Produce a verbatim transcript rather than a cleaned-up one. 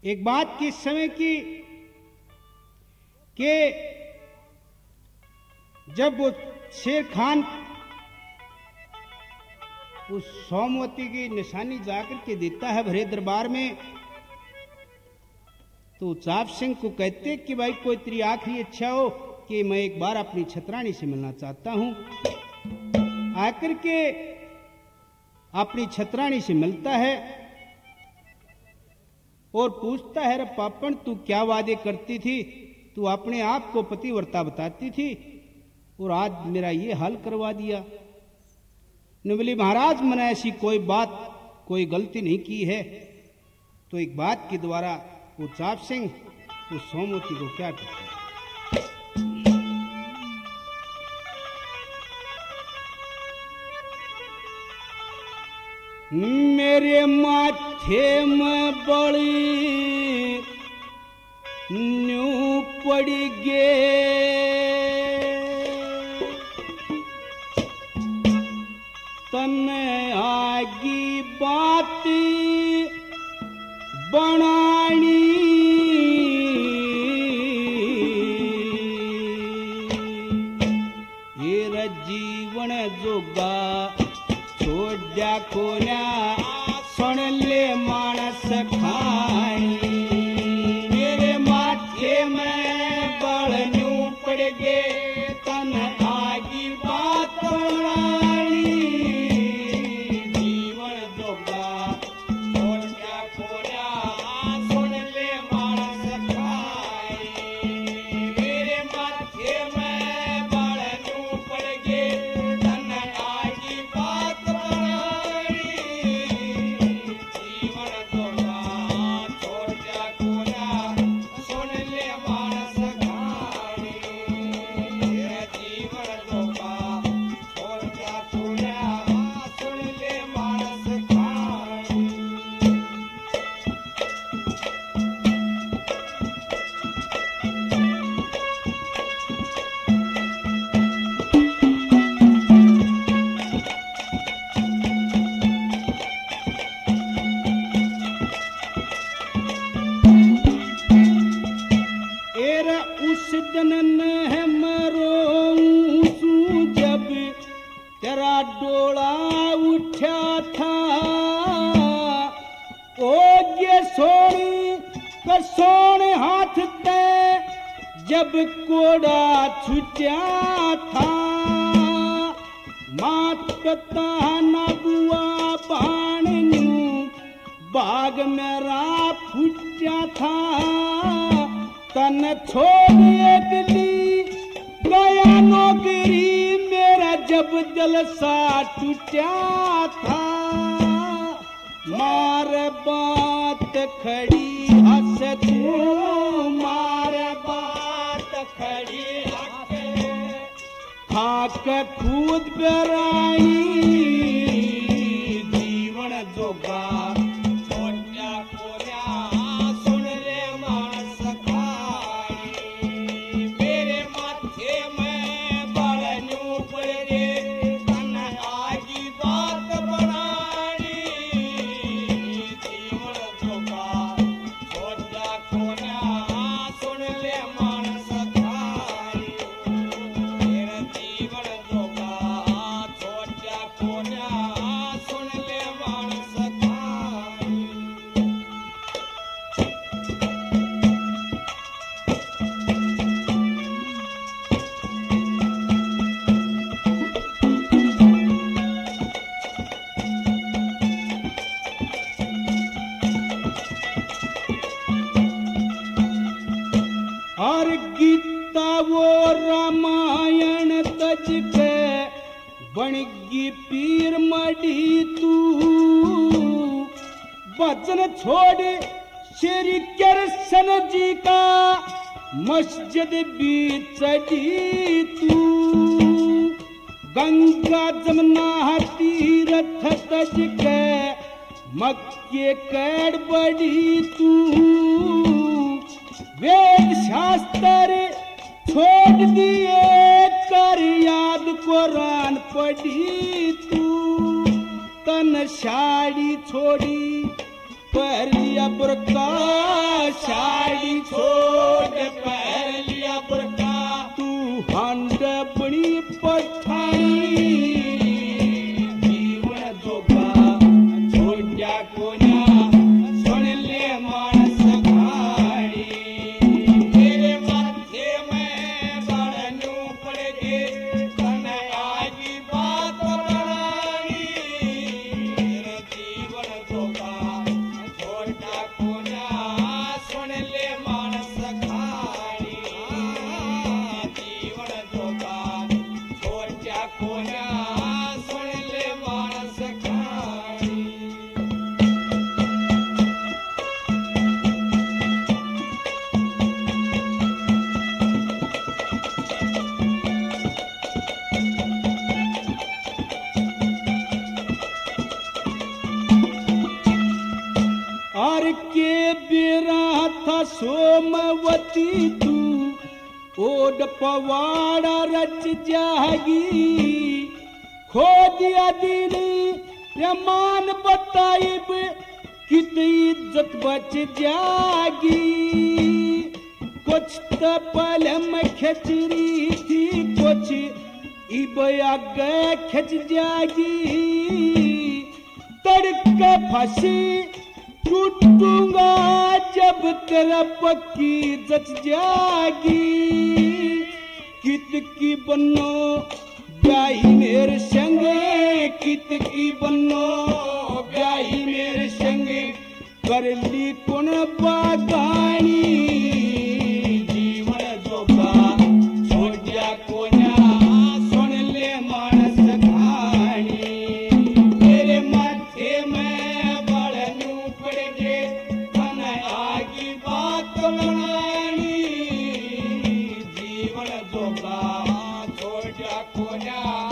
एक बात किस समय की कि जब वो शेर खान उस सोमवती की निशानी जाकर के देता है भरे दरबार में, तो चाप सिंह को कहते कि भाई कोई तेरी आखिरी इच्छा हो कि मैं एक बार अपनी छतरानी से मिलना चाहता हूं। आकर के अपनी छतरानी से मिलता है और पूछता है, रे पापन तू क्या वादे करती थी, तू अपने आप को पतिव्रता बताती थी और आज मेरा ये हाल करवा दिया। ने बोली महाराज मैंने ऐसी कोई बात कोई गलती नहीं की है। तो एक बात के द्वारा वो चाप सिंह उस सोमवती को क्या कहता है, मेरे माथे में बड़ी न्यू पड़ गे, तने आगी बात बनानी, ये जीवन जोगा छोड़ा कोना सुन ले मानस खानी, मेरे माथे में बल न्यू पड़ गे, तन आगी बात बनानी, जीवन जोगा छोड़ा कोना सुन ले मानस खानी, मेरे माथे में बल न्यू पड़ गे, तन आगी बात जनन है मरो जब तेरा डोला उठा था, ओ ये सोनी कसोण हाथ ते जब कोड़ा छुटा था, मात पता न बुआ बाणू बाग मेरा फुटा था, तन छोड़ अगली गया नौकरी मेरा जब जलसा टूटा था, मार बात खड़ी हंस तू मार बात खड़ी हंस, खाक खुद बेराई जीवन जोगा और गीता वो रामायण तज के बनगी पीर मड़ी तू, भजन छोड़ श्री कृष्ण जी का मस्जिद भी चढ़ी तू, गंगा जमुना तीरथ तज के मक्के कैड बड़ी तू, वेद शास्त्र छोड़ दिए कर याद कुरान पढ़ी तू, तन साड़ी छोड़ी तो पहर लिया बुरका, साड़ी छोड़ पहर लिया बुरका, तू हांड बड़ी पठानी जीवन धोखा छोड़ा कोना सुन ले मानस खाड़ी। तेरे माथे में बाणू पड़ गे तन आगी बात बनानी, जीवन धोखा छोड़ा कोना सुन ले मानस खाड़ी, जीवन धोखा छोड़ा कोना सुन ले मानस खाड़ी। आर के बेरा था सोमवती तू ओड पवाड़ा रच जागी, खो दिया दिन रमान बताइब कित इज्जत बच जागी। कुछ तो पल में खचरी थी, कुछ इब आगे खच जागी, तड़के फंसी टूटूंगा जब तेरा पक्की जच जागी। कित की बनो ब्याही मेरे संगे, कित की बनो ब्याही मेरे संगे, कर ली कौन बागानी जीवन धोखा छोड़ा कोना सुन ले मानस खानी। तेरे माथे में बाणू पड़ गे तन आगी बात बनानी, जीवन धोखा छोड़ा कोना